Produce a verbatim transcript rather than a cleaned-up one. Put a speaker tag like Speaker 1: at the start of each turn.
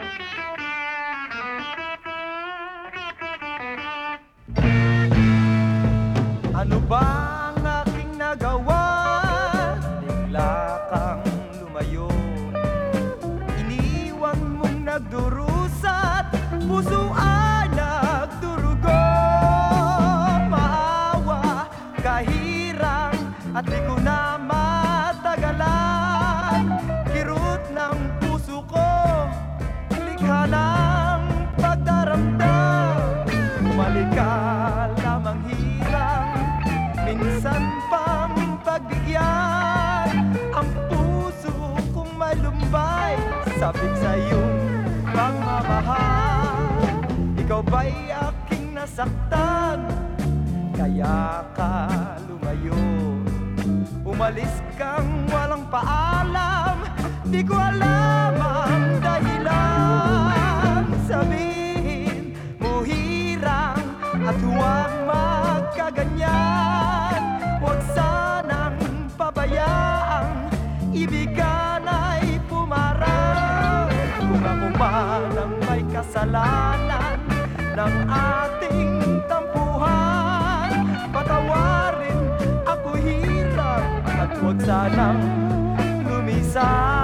Speaker 1: Ano ba ang aking nagawa? Bigla kang lumayo, iniwan mong nagdurusa't puso ay nagdurugo. Maawa, kahirang at di ko na matagalan. Kirot ng puso ko, likha ng pagdaramdam. Bumalik ka lamang hirang, minsan pang pagbigyan. Ang puso kong malumbay, sabik sa iyong pagmamahal. Ikaw ba'y aking nasaktan, kaya ka lumayo? Umalis kang walang paalam, di ko alam ang dahilan. Sabihin mo hirang at huwag magkaganyan. Huwag sanang pabayaang ibigan ay pumarang. Kung ako man ang may kasalanan ng ating tampuhan, patawarin ako hirang at huwag sanang lumisan.